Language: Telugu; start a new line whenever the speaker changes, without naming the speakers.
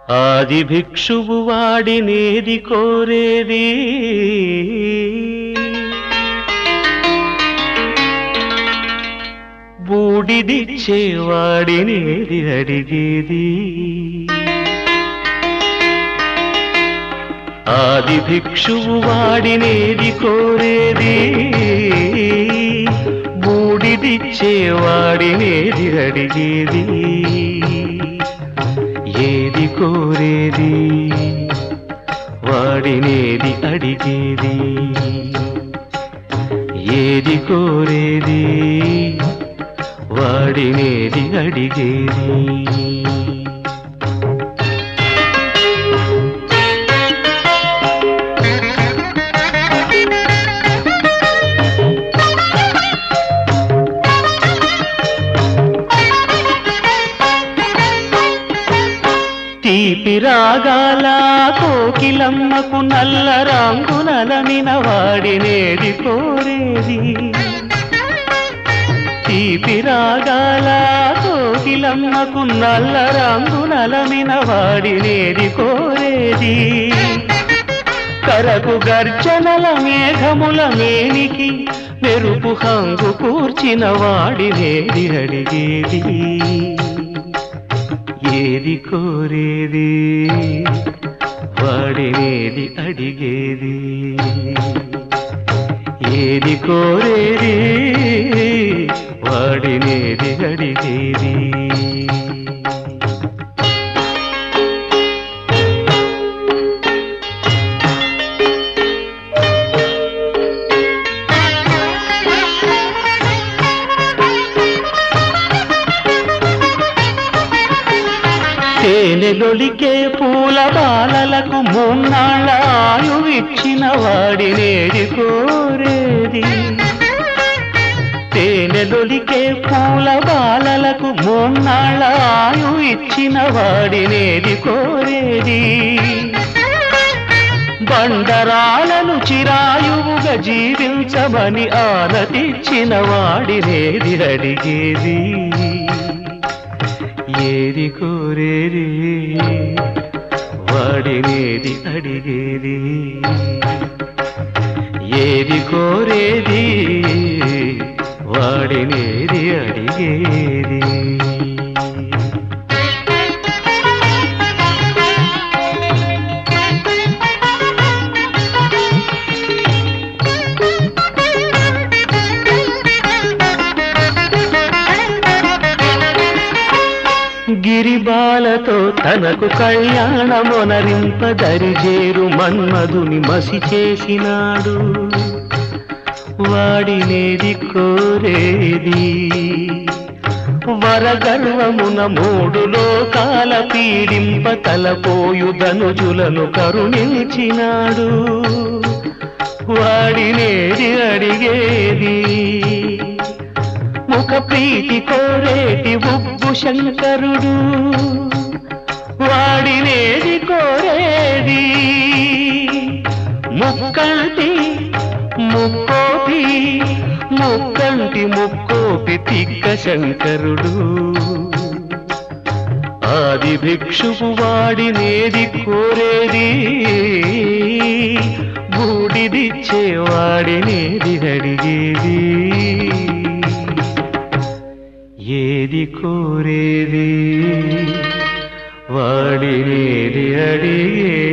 ఆది భిక్షువు వాడినేది కోరేది, బూడిదిచ్చేవాడినేది అడిగేది. ఆది భిక్షువు వాడినేది కోరేది, బూడిదిచ్చేవాడినేది అడిగేది. ఏది కోరేది వాడినేది అడిగేది, ఏది కోరేది వాడినేది అడిగేది. తీపి రాగాల కోకిలమ్మకు నల్ల రంగునలమిన వాడినేది కోరేది, తీపి రాగాల కోకిలమ్మకు నల్ల రంగునలమిన వాడినేది కోరేది. కరకు గర్జనల మేఘముల మేనికి మెరుపు హంగు కూర్చిన వాడినేది అడిగేది. ఏది కోరేది వాడినేది అడిగేది, ఏది కోరేది వాడినేది అడిగేది. తేనెలొలికే పూల బాలలకు మూన్నాళ్ళ ఆయువిచ్చిన వాడినేది కోరేది, తేనెలొలికే పూల బాలలకు మూన్నాళ్ళ ఆయువిచ్చిన వాడినేది కోరేది. బండరాలను చిరాయువుగా జీవించమని ఆనతిచ్చిన వాడినేది అడిగేది. ఏది కోరేది వాడినేది అడిగేది, ఏది కోరేది వాడినేది అడిగేది. గిరిబాలతో తనకు కళ్యాణమొనరింపదరిజేరు మన్మధుని మసి చేసినాడు, వాడినేది కోరేది. వరగర్వమున మూడు లోకాల పీడింప తలపోయు ధనుజులను కరుణించినాడు, వాడినేది అడిగేది. ముఖ ప్రీతి కోరేటి ఉబ్బు శంకరుడు, వాడినేది కోరేది. ముక్కంటి ముక్కోపి ముక్కంటి ముక్కోపి తిక్క శంకరుడు, ఆది భిక్షువు వాడినేది కోరేది, బూడిదిచ్చేవాడినేది అడిగేది. ఏది కోరేది వాడినేది అడిగేది.